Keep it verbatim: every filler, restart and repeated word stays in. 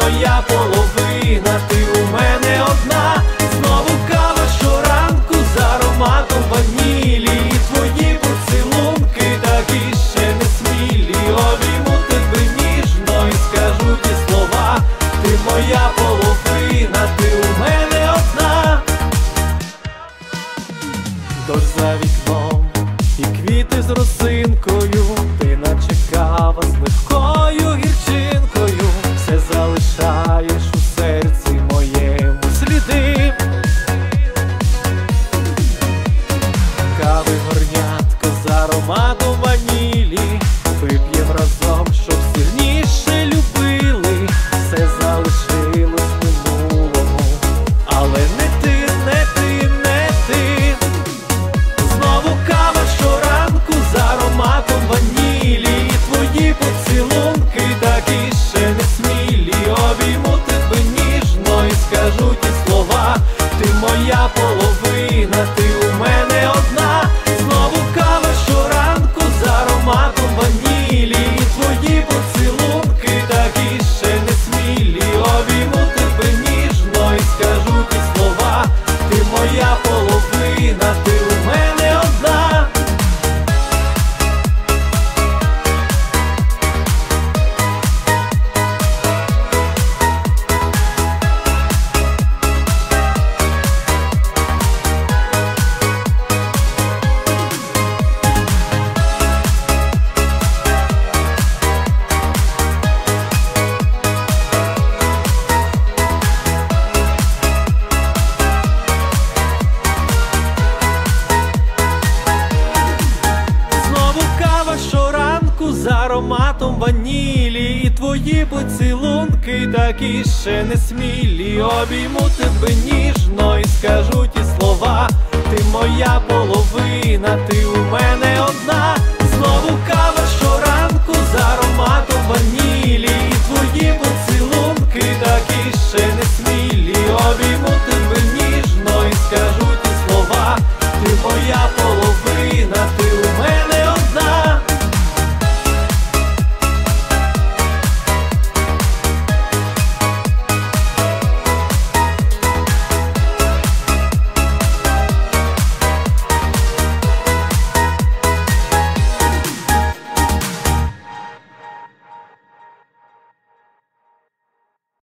моя половина, ти у мене одна. Знову кава щоранку з ароматом ванілі, і твої поцілунки такі ще не смілі. Обійму тебе ніжно і скажу ті слова: ти моя половина, ти у мене одна. Дощ за вікном і квіти з росинкою, ти наче кава з легкою гірчинкою. Все залишаєш у серці моєму сліди. Кави горнятко з ароматом ванілі, вип'єм разом, щоб сильніше любили. Все залишилось в минулому, але не ти, не ти, не ти. Знову кава щоранку з ароматом ванілі, і твої поцілунки такі ще не смілі. Обійму тебе ніжно і скажу ті слова: ти моя половина, ти у мене одна. Знову кава щоранку з ароматом ванілі, і твої поцілунки такі ще не смілі. Обійму тебе ніжно і скажу ті слова: ти моя половина, ти у мене одна. Щоранку з ароматом ванілі, і твої поцілунки такі ще не смілі. Обійму тебе ніжно і скажу ті слова: ти моя половина, ти у мене одна. Знову